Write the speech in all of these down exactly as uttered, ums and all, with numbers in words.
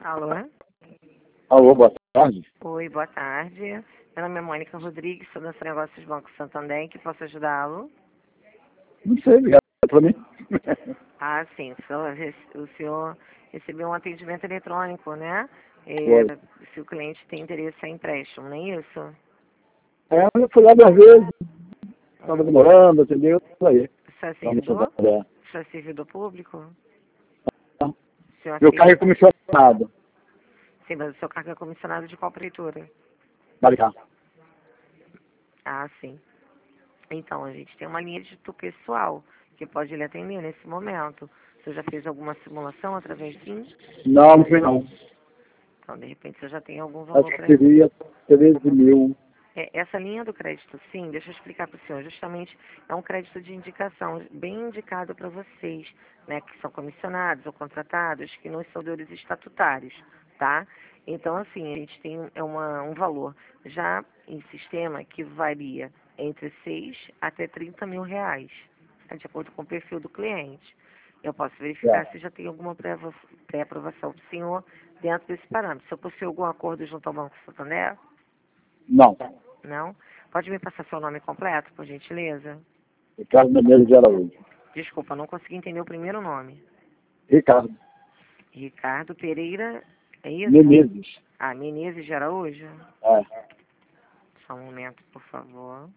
Alô? Alô, boa tarde. Oi, boa tarde. Meu nome é Mônica Rodrigues, sou da Negócios Banco Santander, em que posso ajudá-lo? Não sei, ligaram para mim. Ah, sim, o senhor, rece- o senhor recebeu um atendimento eletrônico, né? É, Foi. se o cliente tem interesse em empréstimo, não é isso? É, eu fui lá duas vezes, estava demorando, entendeu? Isso aí. Isso é Vamos servidor? trabalhar. Isso é servidor público? Tá? O senhor Meu carro é aceita? comissionado. Sim, mas o seu cargo é comissionado de qual prefeitura? Maricá. Ah, sim. Então, a gente tem uma linha de tu pessoal que pode lhe atender nesse momento. Você já fez alguma simulação através de mim? Não, não fui não. Então, de repente, você já tem algum Acho valor que para isso. seria treze mil. É, essa linha do crédito, sim, deixa eu explicar para o senhor. Justamente é um crédito de indicação, bem indicado para vocês, né, que são comissionados ou contratados, que não são deudores estatutários, tá? Então, assim, a gente tem é uma, um valor já em sistema que varia entre seis até trinta mil reais, tá? De acordo com o perfil do cliente. Eu posso verificar É. se já tem alguma pré- pré-aprovação do senhor dentro desse parâmetro. Se eu possui algum acordo junto ao Banco Santander, Não. não? Pode me passar seu nome completo, por gentileza? Ricardo Menezes de Araújo. Desculpa, não consegui entender o primeiro nome. Ricardo Ricardo Pereira, é isso? Menezes. Ah, Menezes de Araújo? É. Só um momento, por favor.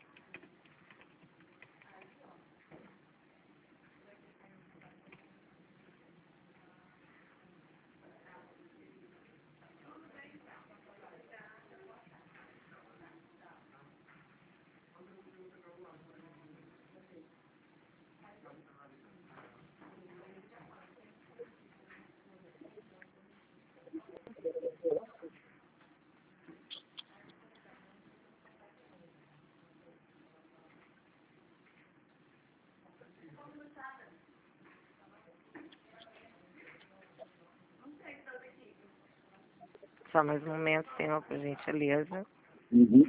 Só mais um momento, senhor, por gentileza. Uhum.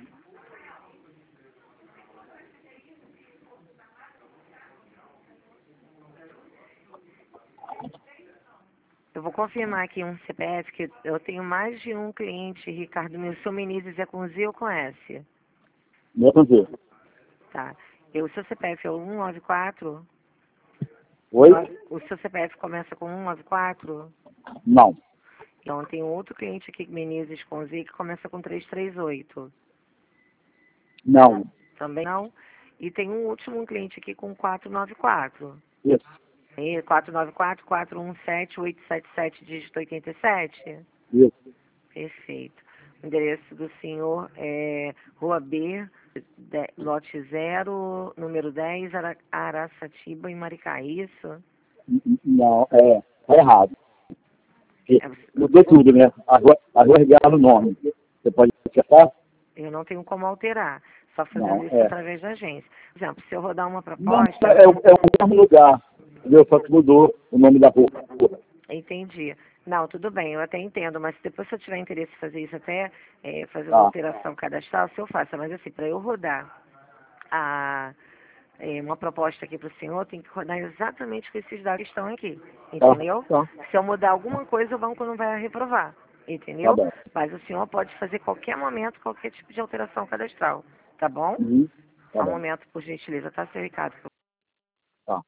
Eu vou confirmar aqui um C P F, que eu tenho mais de um cliente, Ricardo. Meu seu Menezes é com Z ou com S? Meu prazer. Tá. E o seu C P F é o um nove quatro? Oi? O seu C P F começa com um nove quatro? Não. Então, tem outro cliente aqui, Menezes com Z, que começa com trezentos e trinta e oito. Não. Também não. E tem um último cliente aqui com quatrocentos e noventa e quatro. Isso. E quatrocentos e noventa e quatro, quatrocentos e dezessete, oitocentos e setenta e sete, dígito oitenta e sete. Isso. Perfeito. O endereço do senhor é Rua B, de- lote zero, número dez, Ara, Araçatiba, em Maricá. Isso? Não, é. Tá errado. É, você- Mudou tudo, né? Agora, agora regaram o nome. Você pode acertar? eu não tenho como alterar, só fazendo Não, isso é. através da agência. Por exemplo, se eu rodar uma Não, proposta, é, o- é o mesmo lugar. Entendeu? Só que mudou o nome da rua. entendi. Não, tudo bem, eu até entendo, mas depois se eu tiver interesse em fazer isso até, é, fazer uma Tá. alteração cadastral, se eu faço, mas assim, para eu rodar a, é, uma proposta aqui para o senhor, tem que rodar exatamente com esses dados que estão aqui, Tá. entendeu? Tá. Se eu mudar alguma coisa, o banco não vai reprovar, Tá entendeu? bom. Mas o senhor pode fazer qualquer momento, qualquer tipo de alteração cadastral, tá bom? Uhum. Tá Só um bom. momento, por gentileza, tá, seu Ricardo? Tá.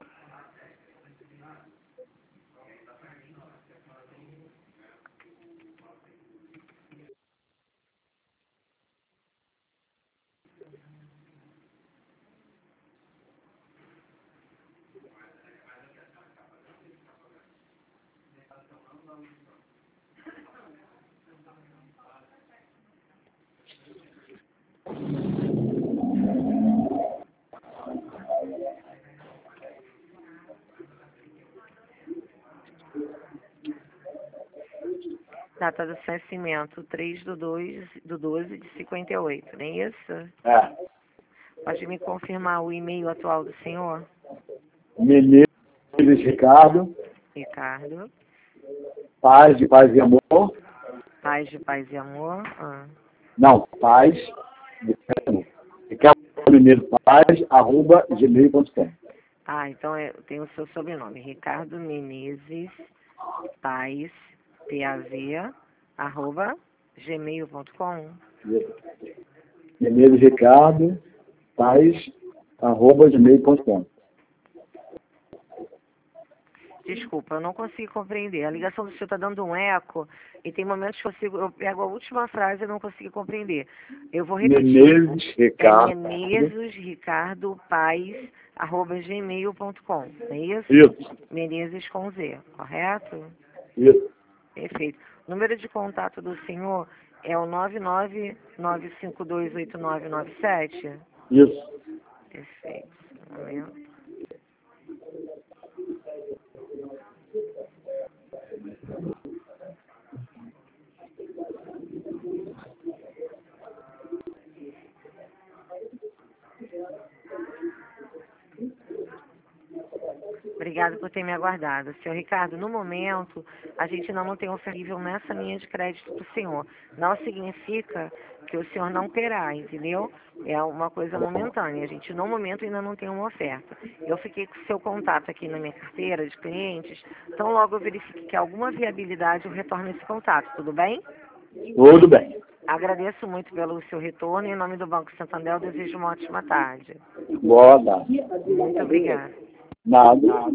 Data do nascimento, três do dois do doze de cinquenta e oito, não é isso? É. Pode me confirmar o e-mail atual do senhor? Menezes Ricardo. Ricardo. Paz de paz e amor. Paz de paz e amor. Ah, Não, paz. Ricardo Menezes Paz, arroba gmail ponto com. ah então é, tem o seu sobrenome. Ricardo Menezes Paz, paz, arroba, gmail ponto com. Menezes Ricardo, paz, arroba, gmail ponto com. Desculpa, eu não consigo compreender. A ligação do senhor está dando um eco e tem momentos que eu, consigo, eu pego a última frase e não consigo compreender. Eu vou repetir. Menezes Ricardo. É Menezes Ricardo Paz, arroba gmail ponto com. É isso? Isso. Menezes com Z, correto? Isso. Perfeito. O número de contato do senhor é o nove nove nove cinco dois oito nove nove sete? Isso. Perfeito. Um momento. Obrigada por ter me aguardado. Senhor Ricardo, no momento, a gente ainda não tem oferível nessa linha de crédito para o senhor. Não significa que o senhor não terá, entendeu? É uma coisa momentânea. A gente, no momento, ainda não tem uma oferta. Eu fiquei com o seu contato aqui na minha carteira de clientes. Então, logo eu verifique que há alguma viabilidade, eu retorno esse contato. Tudo bem? Tudo bem. Agradeço muito pelo seu retorno. Em nome do Banco Santander, eu desejo uma ótima tarde. Boa tarde. Muito obrigada. Nada.